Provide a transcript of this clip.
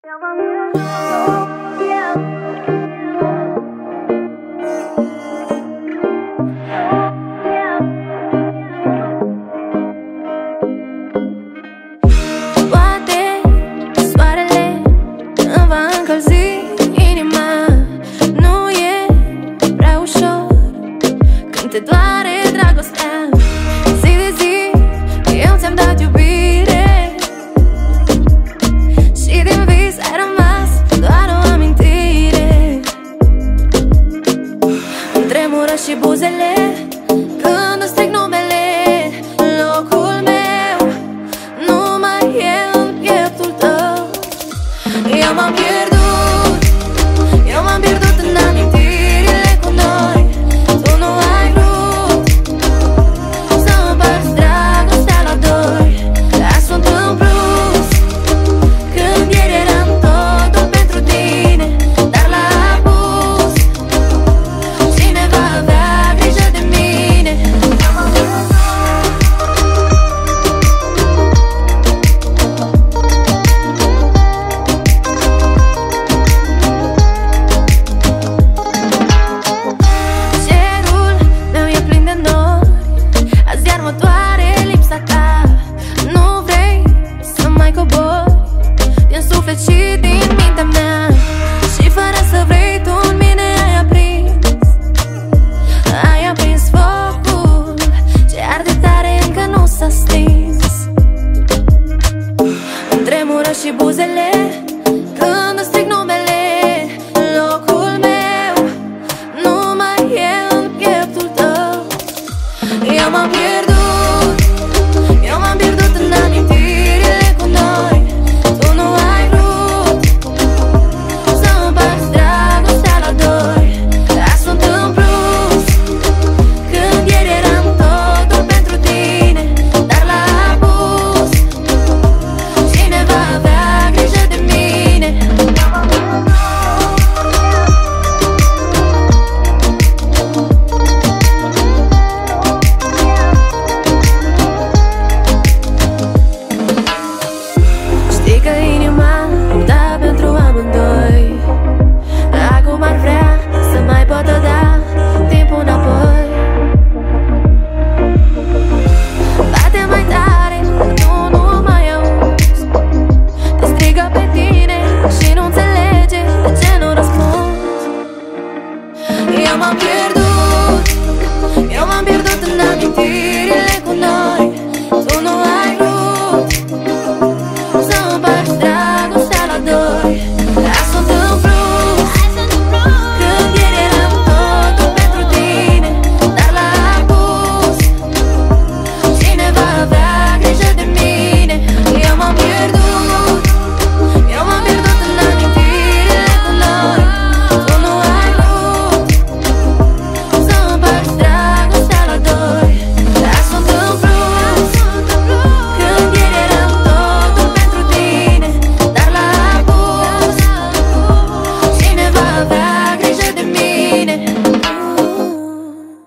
Poate soarele îmi va încălzi inima. Nu e prea ușor când te doare dragostea. Zi de zi eu ți-am dat iubire și din vis ai rămas doar o amintire. Îmi tremură și buzele când îți stric numele. Locul meu nu mai e în pieptul tău. Eu m-am pierdut, eu m-am pierdut în amintirile cu noi. Tu nu ai vrut să împărți dragostea la doi. Dar sunt în plus când ieri eram totul pentru tine. Dar la abuz cine va avea grijă de mine? Cerul meu e plin de nori, azi iar mă doare lipsa ta. Nu vrei să mai cobori din suflet și